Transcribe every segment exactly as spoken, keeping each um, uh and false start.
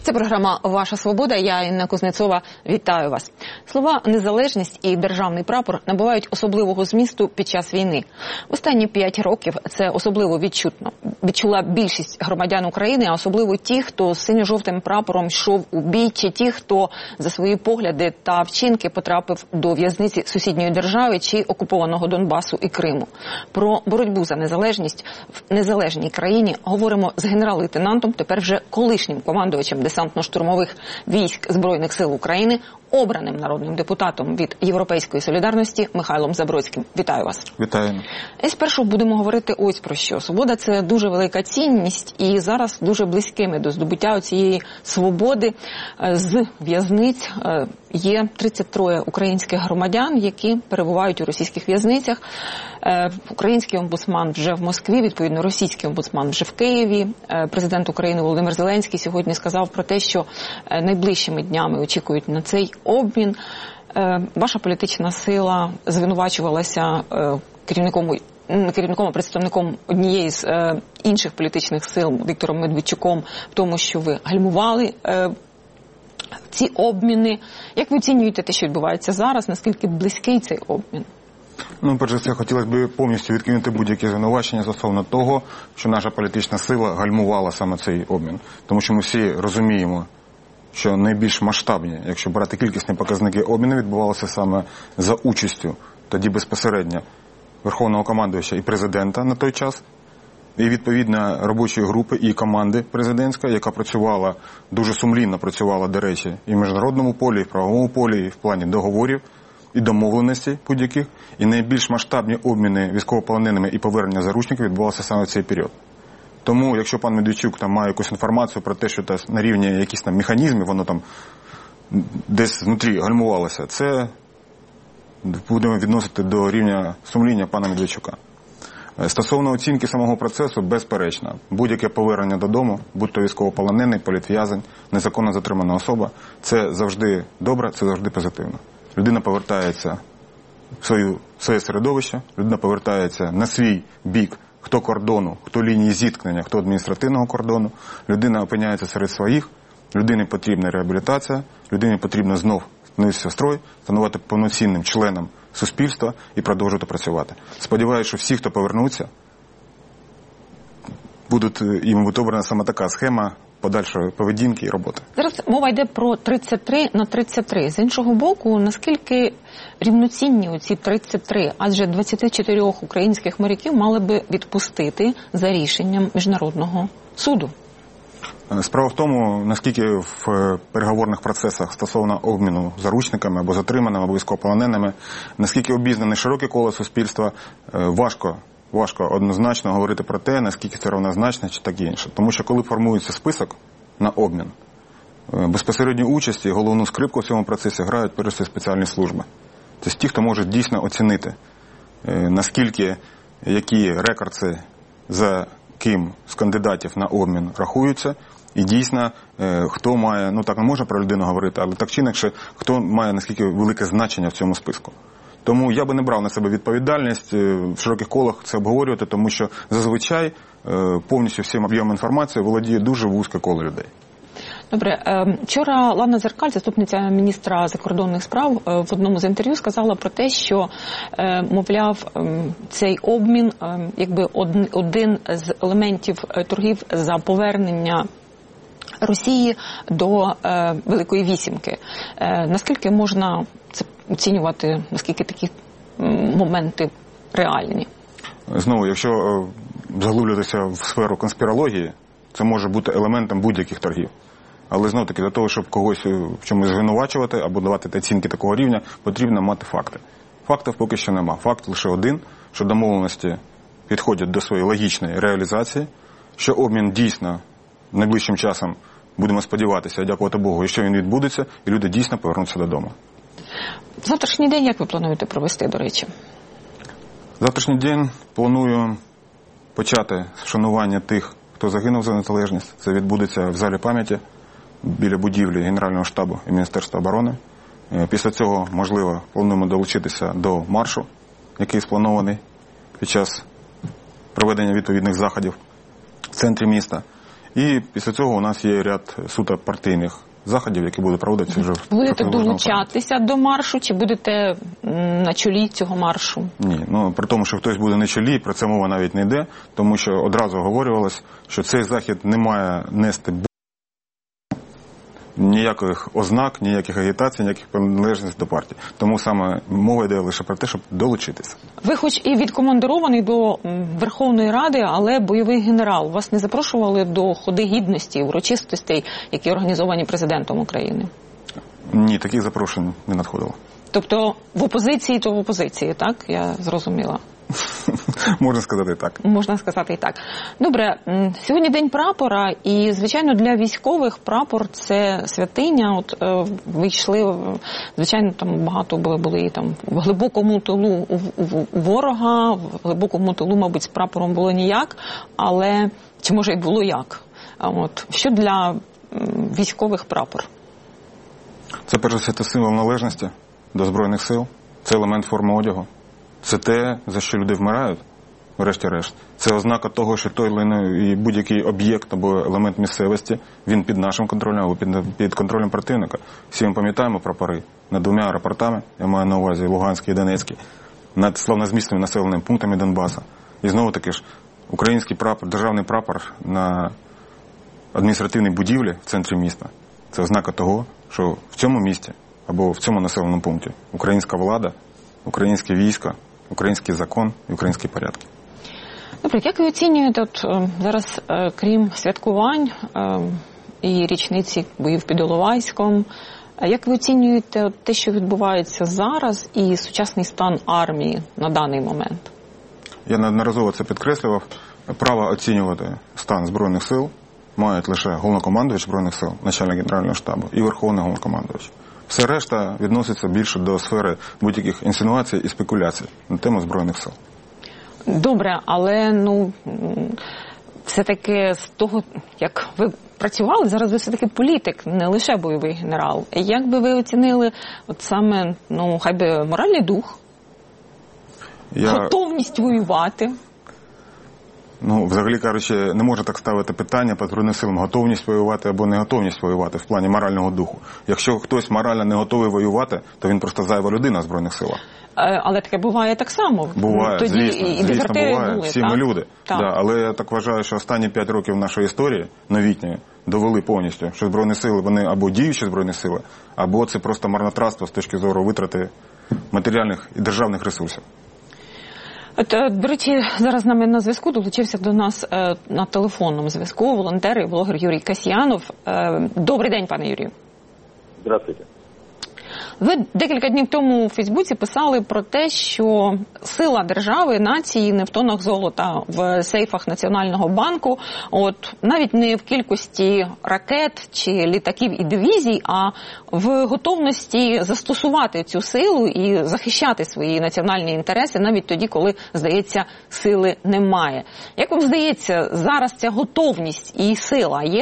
Це програма «Ваша свобода». Я, Інна Кузнецова, вітаю вас. Слова «незалежність» і «державний прапор» набувають особливого змісту під час війни. В останні п'ять років це особливо відчутно. Відчула більшість громадян України, а особливо ті, хто з синьо-жовтим прапором йшов у бій, чи ті, хто за свої погляди та вчинки потрапив до в'язниці сусідньої держави чи окупованого Донбасу і Криму. Про боротьбу за незалежність в незалежній країні говоримо з генерал-лейтенантом, тепер вже колишнім командувачем десантно-штурмових військ Збройних сил України, обраним народним депутатом від «Європейської солідарності» Михайлом Забродським. Вітаю вас. Вітаю. І спершу будемо говорити ось про що. Свобода – це дуже велика цінність, і зараз дуже близькими до здобуття цієї свободи з в'язниць є тридцять троє українських громадян, які перебувають у російських в'язницях. Український омбудсман вже в Москві, відповідно російський омбудсман вже в Києві. Президент України Володимир Зеленський сьогодні сказав про те, що найближчими днями очікують на цей обмін. Ваша політична сила звинувачувалася керівником, керівником, а представником однієї з інших політичних сил Віктором Медведчуком в тому, що ви гальмували ці обміни. Як ви оцінюєте те, що відбувається зараз? Наскільки близький цей обмін? Ну, перш за все, хотілося б повністю відкинути будь-які звинувачення стосовно того, що наша політична сила гальмувала саме цей обмін. Тому що ми всі розуміємо, що найбільш масштабні, якщо брати кількісні показники обміну, відбувалося саме за участю тоді безпосередньо Верховного командувача і президента на той час, і відповідно робочої групи і команди президентської, яка працювала, дуже сумлінно працювала, до речі, і в міжнародному полі, і в правовому полі, і в плані договорів, і домовленостей будь-яких. І найбільш масштабні обміни військовополоненими і повернення заручників відбувалося саме в цей період. Тому, якщо пан Медведчук там має якусь інформацію про те, що та, на рівні якихось там механізмів, воно там десь внутрі гальмувалося, це будемо відносити до рівня сумління пана Медведчука. Стосовно оцінки самого процесу, безперечно, будь-яке повернення додому, будь-то військовополонений, політв'язень, незаконно затримана особа, це завжди добре, це завжди позитивно. Людина повертається в свою, своє середовище, людина повертається на свій бік, хто кордону, хто лінії зіткнення, хто адміністративного кордону, людина опиняється серед своїх, людині потрібна реабілітація, людині потрібно знов становитися в строй, становити повноцінним членом суспільства і продовжувати працювати. Сподіваюся, що всі, хто повернуться, будуть, їм буде обрана саме така схема подальшої поведінки і роботи. Зараз мова йде про тридцять три на тридцять три. З іншого боку, наскільки рівноцінні оці тридцять три? Адже двадцять чотири українських моряків мали би відпустити за рішенням Міжнародного суду. Справа в тому, наскільки в переговорних процесах стосовно обміну заручниками або затриманими, або військовополоненими, наскільки обізнане широке коло суспільства, важко, важко однозначно говорити про те, наскільки це равнозначно чи так інше. Тому що коли формується список на обмін, безпосередньо участі, головну скрипку в цьому процесі грають перш за все спеціальні служби. Тобто ті, хто може дійсно оцінити, наскільки, які рекордси за ким з кандидатів на обмін рахуються, і дійсно, хто має, ну так не можна про людину говорити, але так чи інакше, хто має наскільки велике значення в цьому списку. Тому я би не брав на себе відповідальність в широких колах це обговорювати, тому що зазвичай повністю всім об'ємом інформації володіє дуже вузьке коло людей. Добре. Вчора Лана Дзеркаль, заступниця міністра закордонних справ, в одному з інтерв'ю сказала про те, що, мовляв, цей обмін, якби один з елементів торгів за повернення Росії до Великої Вісімки. Наскільки можна це оцінювати, наскільки такі моменти реальні? Знову, якщо заглублюватися в сферу конспірології, це може бути елементом будь-яких торгів. Але знов-таки для того, щоб когось в чомусь звинувачувати або давати оцінки такого рівня, потрібно мати факти. Фактів поки що нема. Факт лише один, що домовленості підходять до своєї логічної реалізації, що обмін дійсно найближчим часом, будемо сподіватися, дякувати Богу, і що він відбудеться, і люди дійсно повернуться додому. Завтрашній день як ви плануєте провести, до речі? Завтрашній день планую почати вшанування тих, хто загинув за незалежність. Це відбудеться в залі пам'яті біля будівлі Генерального штабу і Міністерства оборони. Після цього, можливо, плануємо долучитися до маршу, який спланований під час проведення відповідних заходів в центрі міста. І після цього у нас є ряд суто партійних заходів, які будуть проводитися вже в Будете долучатися до маршу, чи будете на чолі цього маршу? Ні, ну при тому, що хтось буде на чолі, про це мова навіть не йде, тому що одразу говорювалось, що цей захід не має нести ніяких ознак, ніяких агітацій, ніяких приналежностей до партії. Тому саме мова йде лише про те, щоб долучитися. Ви хоч і відкомандирований до Верховної Ради, але бойовий генерал. Вас не запрошували до ходи гідності, урочистостей, які організовані президентом України? Ні, таких запрошень не надходило. Тобто в опозиції, то в опозиції, так? Я зрозуміла. Можна сказати і так. Можна сказати і так. Добре, сьогодні День прапора, і, звичайно, для військових прапор – це святиня. От е, ви йшли, звичайно, там багато були, були там, в глибокому тилу у, у, у ворога, в глибокому тилу, мабуть, з прапором було ніяк, але, чи може і було як? От, що для військових прапор? Це, перш за все, символ належності до Збройних сил, це елемент форми одягу. Це те, за що люди вмирають, врешті-решт. Це ознака того, що той і будь-який об'єкт або елемент місцевості, він під нашим контролем або під, під контролем противника. Всі ми пам'ятаємо прапори над двома аеропортами, я маю на увазі Луганський і Донецький, над славнозвісними населеними пунктами Донбаса. І знову таки ж, український прапор, державний прапор на адміністративній будівлі в центрі міста. Це ознака того, що в цьому місті або в цьому населеному пункті українська влада, українське військо, український закон і українські порядки. Добре, як ви оцінюєте от, зараз, крім святкувань і річниці боїв під Іловайськом, як ви оцінюєте от, те, що відбувається зараз, і сучасний стан армії на даний момент? Я неодноразово це підкреслював. Право оцінювати стан Збройних сил мають лише головнокомандувач Збройних сил, начальник Генерального штабу і Верховний головнокомандувач. Все решта відноситься більше до сфери будь-яких інсинуацій і спекуляцій на тему Збройних сил. Добре, але ну все-таки з того, як ви працювали, зараз ви все-таки політик, не лише бойовий генерал. Як би ви оцінили от саме, ну, хай би моральний дух, Я... готовність воювати? Ну, взагалі кажучи, не можна так ставити питання по Збройним силам, готовність воювати або не готовність воювати в плані морального духу. Якщо хтось морально не готовий воювати, то він просто зайва людина в Збройних силах. Але таке буває так само. Буває, Тоді звісно, і звісно буває. Були, Всі так? ми люди. Так. Да, але я так вважаю, що останні п'ять років нашої історії новітньої довели повністю, що Збройні сили, вони або діючі Збройні сили, або це просто марнотратство з точки зору витрати матеріальних і державних ресурсів. От, до речі, зараз з нами на зв'язку долучився до нас е, на телефонному зв'язку волонтер і блогер Юрій Касьянов. Е, добрий день, пане Юрію. Здравствуйте. Ви декілька днів тому у Фейсбуці писали про те, що сила держави, нації не в тонах золота в сейфах Національного банку, от навіть не в кількості ракет чи літаків і дивізій, а в готовності застосувати цю силу і захищати свої національні інтереси навіть тоді, коли, здається, сили немає. Як вам здається, зараз ця готовність і сила є?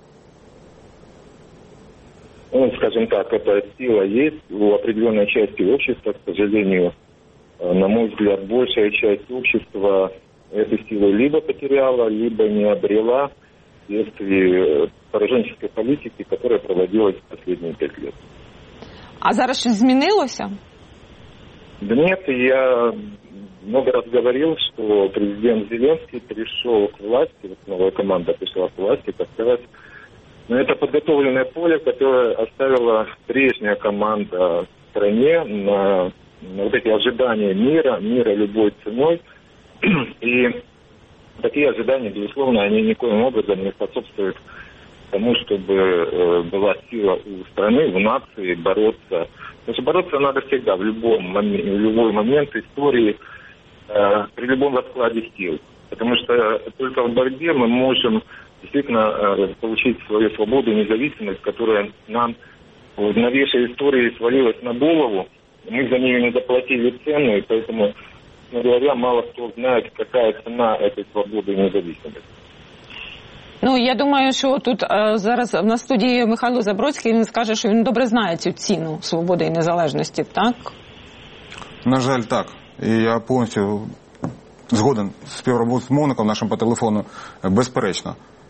Ну, скажем так, эта сила есть у определенной части общества, к сожалению, на мой взгляд, большая часть общества эту силу либо потеряла, либо не обрела вследствие пораженческой политики, которая проводилась в последние пять лет. А зараз щось змінилося? Да нет, я много раз говорил, что президент Зеленский пришел к власти, вот новая команда пришла к власти, как сказать, но это подготовленное поле, которое оставила прежняя команда в стране на, на вот эти ожидания мира, мира любой ценой. И такие ожидания, безусловно, они никоим образом не способствуют тому, чтобы э, была сила у страны, в нации бороться. Потому что бороться надо всегда, в, любом момент, в любой момент истории, э, при любом раскладе сил. Потому что только в борьбе мы можем действительно получить свою свободу и независимость, которая нам в новейшей истории свалилась на голову. Мы за нее не заплатили цену, и поэтому, говоря, мало кто знает, какая цена этой свободы и независимости. Ну, я думаю, що тут е, зараз в нас в студії Михайло Забродський, він скаже, що він добре знає цю ціну свободи і незалежності, так? На жаль, так. І я повністю згоден з співрозмовником нашим по телефону, безперечно.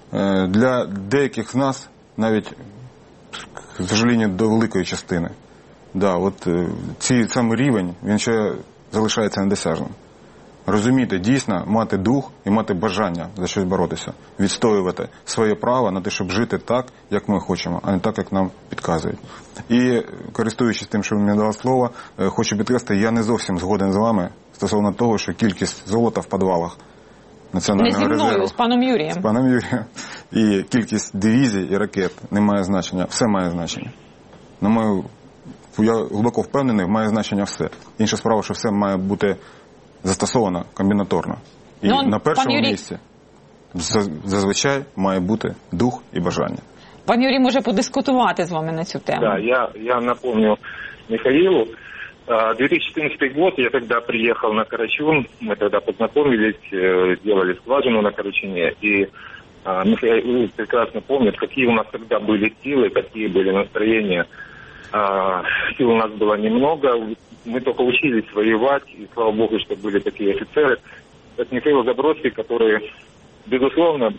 Для деяких з нас, навіть, к сожалению, до великої частини, да, от цей самий рівень, він ще залишається недосяжним. Розуміти, дійсно, мати дух і мати бажання за щось боротися, відстоювати своє право на те, щоб жити так, як ми хочемо, а не так, як нам підказують. І, користуючись тим, що ви мені дали слово, хочу підкреслити, я не зовсім згоден з вами стосовно того, що кількість золота в підвалах Національного резерву... Не зі мною, з паном Юрієм. З паном Юрієм. І кількість дивізій і ракет не має значення. Все має значення. На мою, я глибоко впевнений, має значення все. Інша справа, що все має бути застосовано комбінаторно. І ну, на першому Юрій... місці зазвичай має бути дух і бажання. Пан Юрій може подискутувати з вами на цю тему. Да, я, я напомню Михаилу. две тысячи четырнадцатый год, я тогда приехал на Карачун, мы тогда познакомились, делали скважину на Карачуне, и Михаил прекрасно помнит, какие у нас тогда были силы, какие были настроения. Сил у нас было немного, мы только учились воевать, и слава богу, что были такие офицеры, как Михаил Забродский, которые, безусловно,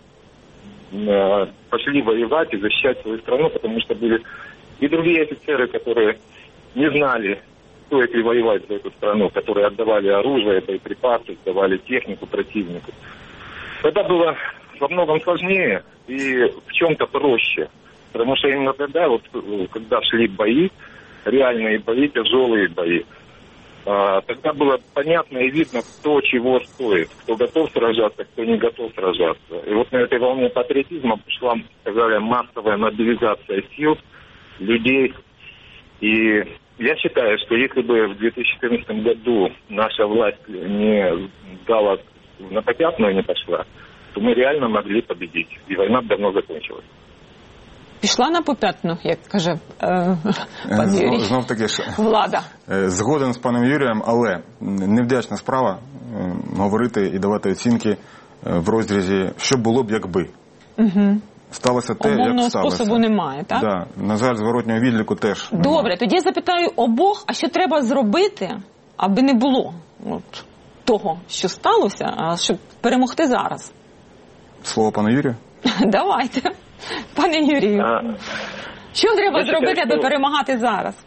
пошли воевать и защищать свою страну, потому что были и другие офицеры, которые не знали, стоит ли воевать за эту страну, которые отдавали оружие, боеприпасы, давали технику противнику. Тогда было во многом сложнее и в чем-то проще, потому что именно тогда, вот, когда шли бои, реальные бои, тяжелые бои, тогда было понятно и видно, кто чего стоит, кто готов сражаться, кто не готов сражаться. И вот на этой волне патриотизма пошла, сказали, массовая мобилизация сил, людей. И я считаю, что если бы в две тысячи четырнадцатом году наша власть не дала на попятную, не пошла, то мы реально могли победить. И война давно закончилась. Пішла на попятну, як каже е, пан Юрій. Знов, знов таки ж. Влада. Згоден з паном Юрієм, але невдячна справа е, говорити і давати оцінки е, в розрізі, що було б, якби. Угу. Сталося те, Умовного як сталося. способу немає, так? Да. На жаль, зворотнього відліку теж немає. Добре, тоді я запитаю обох, а що треба зробити, аби не було от, того, що сталося, а щоб перемогти зараз? Слово пану Юрію? Давайте. Пане Юрію, а, що треба зробити, считаю, аби перемагати зараз?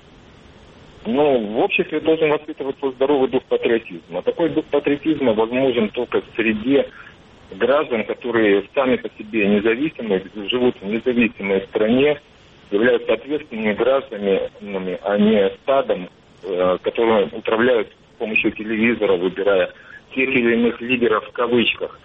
Ну, в обществе должен воспитываться здоровый дух патриотизма. Такой дух патриотизма возможен только в среде граждан, которые сами по себе независимы, живут в независимой стране, являются ответственными гражданами, а не стадом, которые управляют с помощью телевизора, выбирая тех или иных лидеров в кавычках.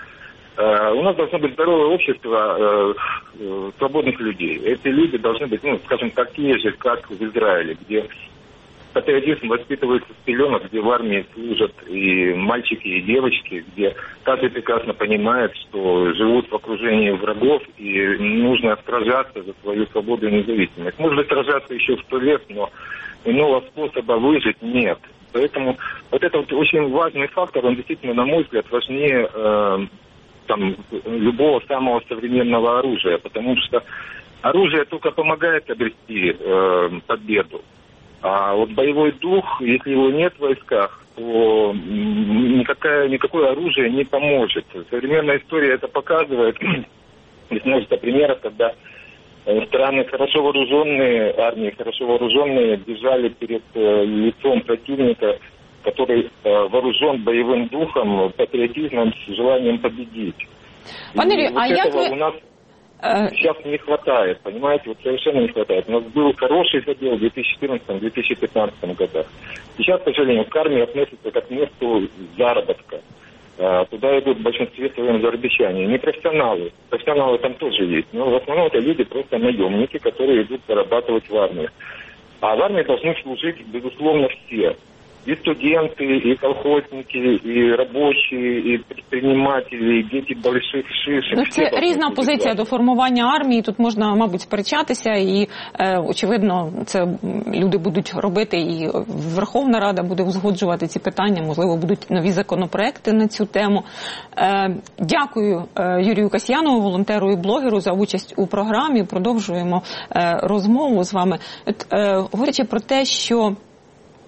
У нас должно быть здоровое общество свободных людей. Эти люди должны быть, ну, скажем, такие же, как в Израиле, где патриотизм воспитывается с пеленок, где в армии служат и мальчики, и девочки, где каждый прекрасно понимает, что живут в окружении врагов, и нужно сражаться за свою свободу и независимость. Можно сражаться еще сто лет, но иного способа выжить нет. Поэтому вот это вот очень важный фактор, он действительно, на мой взгляд, важнее э, там, любого самого современного оружия, потому что оружие только помогает обрести э, победу. А вот боевой дух, если его нет в войсках, то никакое, никакое оружие не поможет. Современная история это показывает. Есть множество примеров, когда страны хорошо вооруженные, армии хорошо вооруженные, бежали перед лицом противника, который вооружен боевым духом, патриотизмом, с желанием победить. Пане Юрію, а як ви... у нас сейчас не хватает, понимаете, вот совершенно не хватает. У нас был хороший задел в две тысячи четырнадцатом — две тысячи пятнадцатом годах. Сейчас, к сожалению, к армии относятся как к месту заработка. Туда идут в большинстве своем зарабичане. Не профессионалы. Профессионалы там тоже есть. Но в основном это люди просто наемники, которые идут зарабатывать в армии. А в армии должны служить, безусловно, все. И студенты, и колхозники, і робочі, і підприємці, і діти больших шишок. Ну, це різна позиція до формування армії. Тут можна, мабуть, сперечатися. І, е, очевидно, це люди будуть робити, і Верховна Рада буде узгоджувати ці питання. Можливо, будуть нові законопроекти на цю тему. Е, дякую е, Юрію Касьянову, волонтеру і блогеру, за участь у програмі. Продовжуємо е, розмову з вами. От, е, говорячи про те, що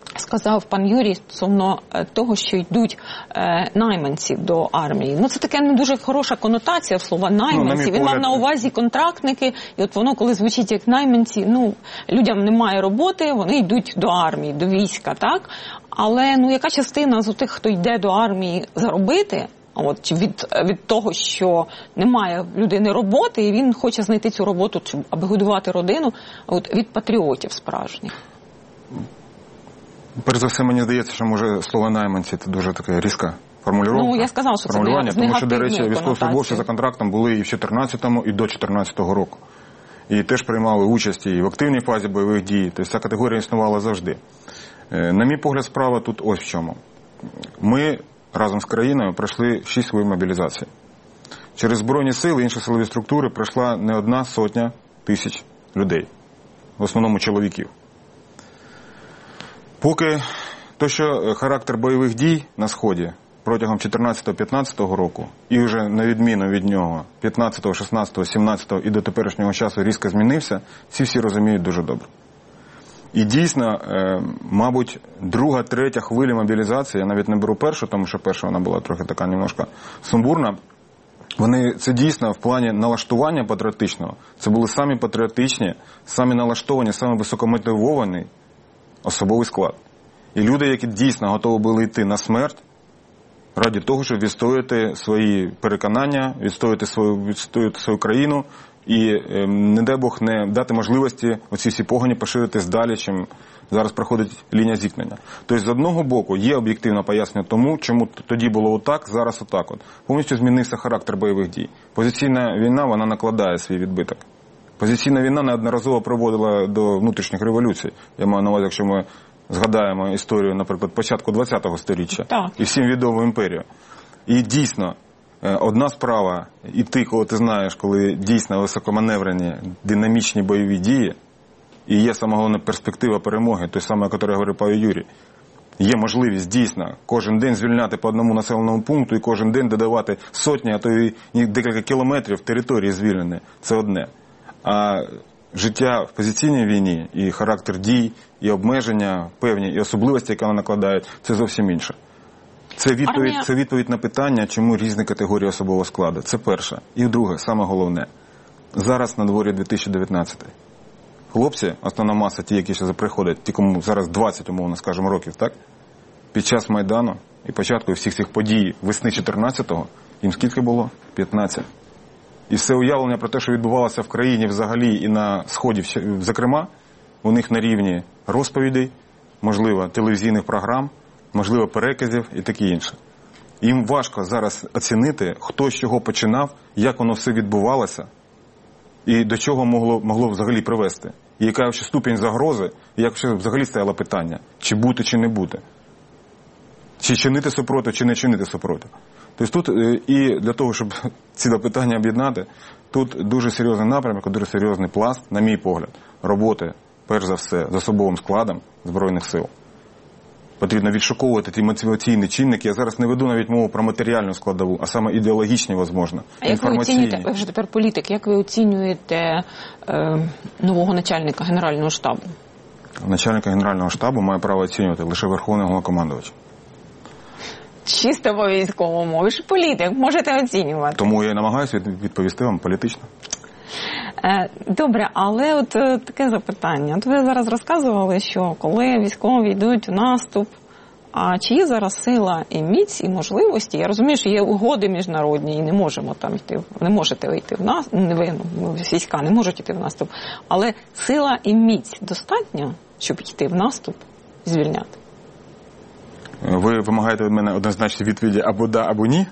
сказав пан Юрій стосовно того, що йдуть е, найманці до армії. Ну, це таке не дуже хороша конотація в слова найманці. Ну, Він погляд... мав на увазі контрактники, і от воно, коли звучить як найманці, ну, людям немає роботи, вони йдуть до армії, до війська, так? Але, ну, яка частина з тих, хто йде до армії заробити, от, чи від, від того, що немає в людини роботи, і він хоче знайти цю роботу, аби годувати родину, от, від патріотів справжніх? Перш за все, мені здається, що, може, слово «найманці» – це дуже таке різка формулювання. Ну, я сказав, що це не з тому що, до речі, негативною військовослужбовці за контрактом були і в чотирнадцятому, і до чотирнадцятого року. І теж приймали участь і в активній фазі бойових дій. Тобто ця категорія існувала завжди. На мій погляд, справа тут ось в чому. Ми разом з країною пройшли шість хвилин мобілізації. Через Збройні сили і інші силові структури пройшла не одна сотня тисяч людей. В основному чоловіків. Поки то, що характер бойових дій на Сході протягом чотирнадцятого-п'ятнадцятого року і вже на відміну від нього п'ятнадцятого, шістнадцятого, сімнадцятого і до теперішнього часу різко змінився, ці всі розуміють дуже добре. І дійсно, мабуть, друга, третя хвиля мобілізації, я навіть не беру першу, тому що перша вона була трохи така немножко сумбурна, вони, це дійсно в плані налаштування патріотичного, це були самі патріотичні, самі налаштовані, самі високомотивовані особовий склад. І люди, які дійсно готові були йти на смерть ради того, щоб відстояти свої переконання, відстояти свою, відстояти свою країну і, не дай Бог, не дати можливості оці всі погоні поширитись далі, чим зараз проходить лінія зіткнення. Тобто, з одного боку, є об'єктивне пояснення тому, чому тоді було отак, зараз отак. От. Повністю змінився характер бойових дій. Позиційна війна, вона накладає свій відбиток. Позиційна війна неодноразово приводила до внутрішніх революцій. Я маю на увазі, якщо ми згадаємо історію, наприклад, початку ХХ століття так. І всім відому імперію. І дійсно, одна справа, і ти, коли ти знаєш, коли дійсно високоманеврені, динамічні бойові дії, і є саме головна перспектива перемоги, той самий, про який говорив пан Юрій, є можливість дійсно кожен день звільняти по одному населеному пункту і кожен день додавати сотні, а то й декілька кілометрів території звільнені. Це одне. А життя в позиційній війні і характер дій, і обмеження певні, і особливості, які вона накладає, це зовсім інше. Це відповідь, Армія... це відповідь на питання, чому різні категорії особового складу. Це перше. І друге, саме головне. Зараз на дворі дві тисячі дев'ятнадцятий. Хлопці, основна маса, ті, які ще приходять, ті, кому зараз двадцять, умовно, скажімо, років, так? Під час Майдану і початку всіх цих подій весни чотирнадцятого, їм скільки було? п'ятнадцять. І все уявлення про те, що відбувалося в країні взагалі і на Сході, зокрема, у них на рівні розповідей, можливо, телевізійних програм, можливо, переказів і таке інше. Їм важко зараз оцінити, хто з чого починав, як воно все відбувалося і до чого могло, могло взагалі привести. І яка ще ступінь загрози, і як ще взагалі стояло питання, чи бути, чи не бути. Чи чинити супротив, чи не чинити супротив. Тобто тут і для того, щоб ці два питання об'єднати, тут дуже серйозний напрямок, дуже серйозний пласт, на мій погляд, роботи, перш за все, з особовим складом Збройних сил. Потрібно відшуковувати ті мотиваційні чинники. Я зараз не веду навіть мову про матеріальну складову, а саме ідеологічні, можливо, а як ви оцінюєте, ви вже тепер політик, як ви оцінюєте е, нового начальника Генерального штабу? Начальника Генерального штабу має право оцінювати лише Верховний Головнокомандувач. Чисто по військовому. Ви ж політик, можете оцінювати. Тому я і намагаюся відповісти вам політично. Добре, але от таке запитання. От ви зараз розказували, що коли військові йдуть у наступ, а чи є зараз сила і міць, і можливості? Я розумію, що є угоди міжнародні, і не можемо там йти, не можете вийти в наступ, не ви, ну, війська не можуть йти в наступ, але сила і міць достатньо, щоб йти в наступ і звільняти? Ви вимагаєте від мене однозначні відповіді або да, або ні?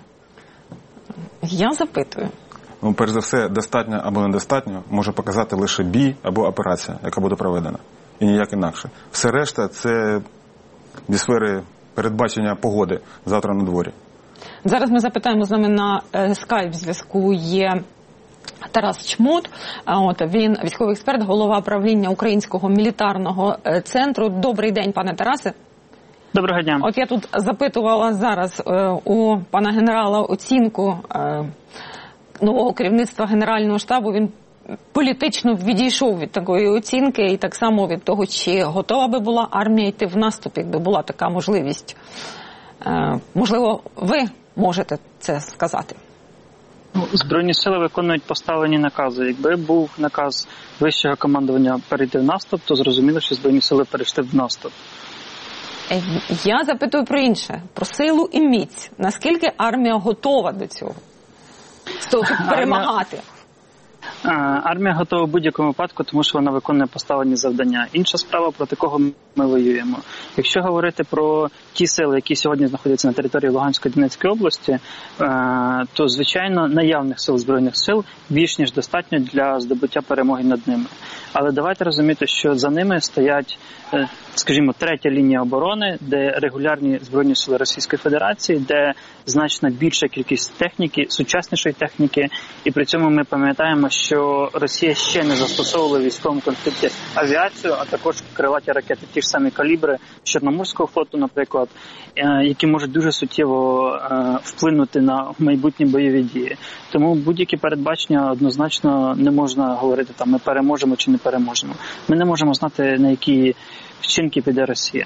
Я запитую. Ну, перш за все, достатньо або недостатньо може показати лише бій або операція, яка буде проведена. І ніяк інакше. Все решта – це зі сфери передбачення погоди завтра на дворі. Зараз ми запитаємо, з нами на скайп-зв'язку є Тарас Чмут. От, він військовий експерт, голова правління Українського мілітарного центру. Добрий день, пане Тарасе. Доброго дня. От я тут запитувала зараз е, у пана генерала оцінку е, нового керівництва Генерального штабу. Він політично відійшов від такої оцінки і так само від того, чи готова би була армія йти в наступ, якби була така можливість. Е, можливо, ви можете це сказати? Ну, Збройні сили виконують поставлені накази. Якби був наказ вищого командування перейти в наступ, то зрозуміло, що Збройні сили перейшли в наступ. Я запитую про інше, про силу і міць. Наскільки армія готова до цього? Щоб перемагати? Армія готова в будь-якому випадку, тому що вона виконує поставлені завдання. Інша справа, проти кого ми воюємо. Якщо говорити про ті сили, які сьогодні знаходяться на території Луганської та Донецької області, то, звичайно, наявних сил Збройних сил більш ніж достатньо для здобуття перемоги над ними. Але давайте розуміти, що за ними стоять, скажімо, третя лінія оборони, де регулярні Збройні сили Російської Федерації, де значно більша кількість техніки, сучаснішої техніки, і при цьому ми пам'ятаємо, що Росія ще не застосовувала в військовому конфлікті авіацію, а також крилаті ракети, ті ж самі калібри Чорноморського флоту, наприклад, які можуть дуже суттєво вплинути на майбутні бойові дії. Тому будь-які передбачення однозначно не можна говорити, там, ми переможемо чи не переможемо. Ми не можемо знати, на які вчинки піде Росія.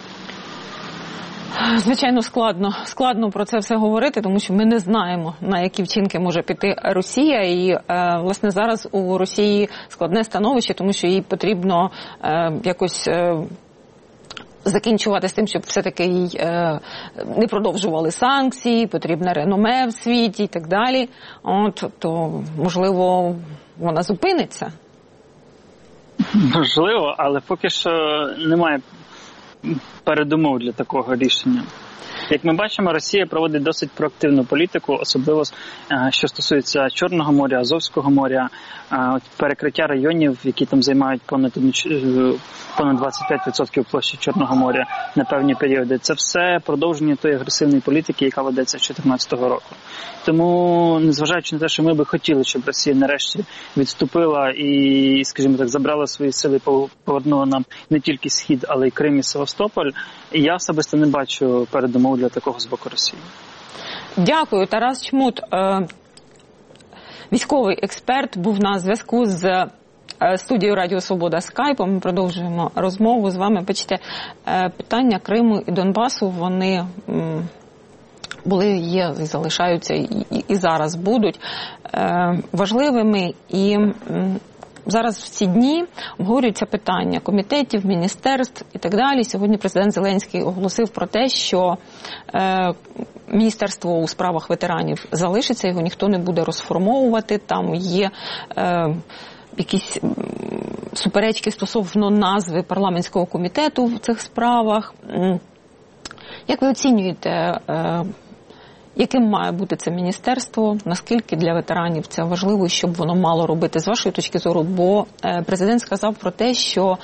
Звичайно, складно, складно про це все говорити, тому що ми не знаємо, на які вчинки може піти Росія. І, е, власне, зараз у Росії складне становище, тому що їй потрібно е, якось е, закінчувати з тим, щоб все-таки їй е, не продовжували санкції, потрібне реноме в світі і так далі. От, то, можливо, вона зупиниться. Можливо, але поки що немає передумов для такого рішення. Як ми бачимо, Росія проводить досить проактивну політику, особливо що стосується Чорного моря, Азовського моря, перекриття районів, які там займають понад, понад двадцять п'ять відсотків площі Чорного моря на певні періоди. Це все продовження тої агресивної політики, яка ведеться з дві тисячі чотирнадцятого року. Тому, незважаючи на те, що ми би хотіли, щоб Росія нарешті відступила і, скажімо так, забрала свої сили, повернула нам не тільки Схід, але й Крим і Севастополь, я особисто не бачу передумов для такого з боку Росії. Дякую. Тарас Чмут, військовий експерт, був на зв'язку з студією Радіо Свобода скайпом. Ми продовжуємо розмову з вами. Бачите, питання Криму і Донбасу, вони були, є і залишаються, і, і, і зараз будуть важливими. І зараз в ці дні обговорюються питання комітетів, міністерств і так далі. Сьогодні президент Зеленський оголосив про те, що е, Міністерство у справах ветеранів залишиться, його ніхто не буде розформовувати. Там є е, якісь суперечки стосовно назви парламентського комітету в цих справах. Як ви оцінюєте, е, яким має бути це міністерство, наскільки для ветеранів це важливо, щоб воно мало робити, з вашої точки зору? Бо президент сказав про те, що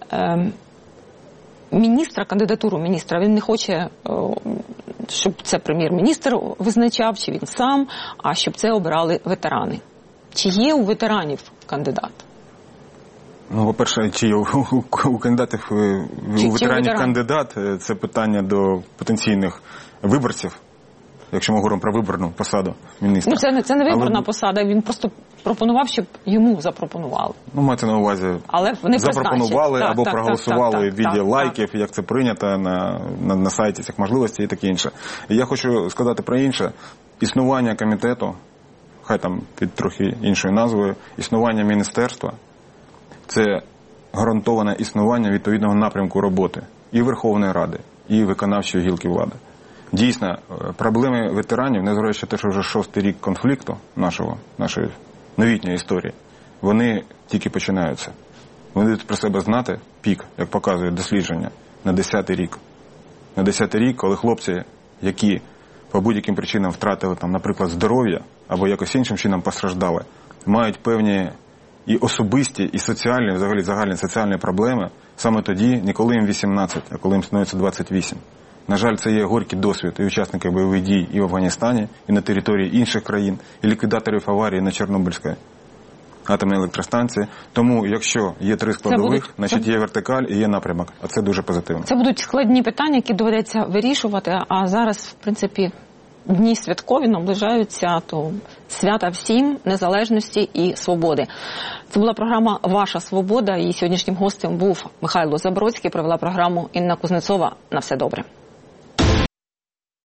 міністра, кандидатуру міністра, він не хоче, щоб це прем'єр-міністр визначав, чи він сам, а щоб це обирали ветерани. Чи є у ветеранів кандидат? Ну, по-перше, чи є у, у, у кандидатів, у чи, ветеранів ветеран? кандидат, це питання до потенційних виборців, якщо ми говоримо про виборну посаду міністра. Ну, це не, це не виборна Але... посада, він просто пропонував, щоб йому запропонували. Ну, мається на увазі, але вони запропонували так, або так, проголосували так, так, в віді так, лайків, так. як це прийнято на, на, на сайті цих можливостей і таке інше. І я хочу сказати про інше. Існування комітету, хай там під трохи іншою назвою, існування міністерства – це гарантоване існування відповідного напрямку роботи і Верховної Ради, і виконавчої гілки влади. Дійсно, проблеми ветеранів, незважаючи на те, що вже шостий рік конфлікту нашого, нашої новітньої історії, вони тільки починаються. Вони дають про себе знати пік, як показують дослідження, на десятий рік. На десятий рік, коли хлопці, які по будь-яким причинам втратили, там, наприклад, здоров'я, або якось іншим чином постраждали, мають певні і особисті, і соціальні, взагалі загальні соціальні проблеми, саме тоді, не коли їм вісімнадцять, а коли їм становиться двадцять вісім. На жаль, це є горький досвід і учасників бойових дій і в Афганістані, і на території інших країн, і ліквідаторів аварії на Чорнобильській атомній електростанції. Тому, якщо є три складових, будуть... значить є вертикаль і є напрямок. А це дуже позитивно. Це будуть складні питання, які доведеться вирішувати, а зараз, в принципі, дні святкові наближаються, то свята всім, незалежності і свободи. Це була програма «Ваша свобода», і сьогоднішнім гостем був Михайло Забродський, провела програму Інна Кузнецова. На все добре.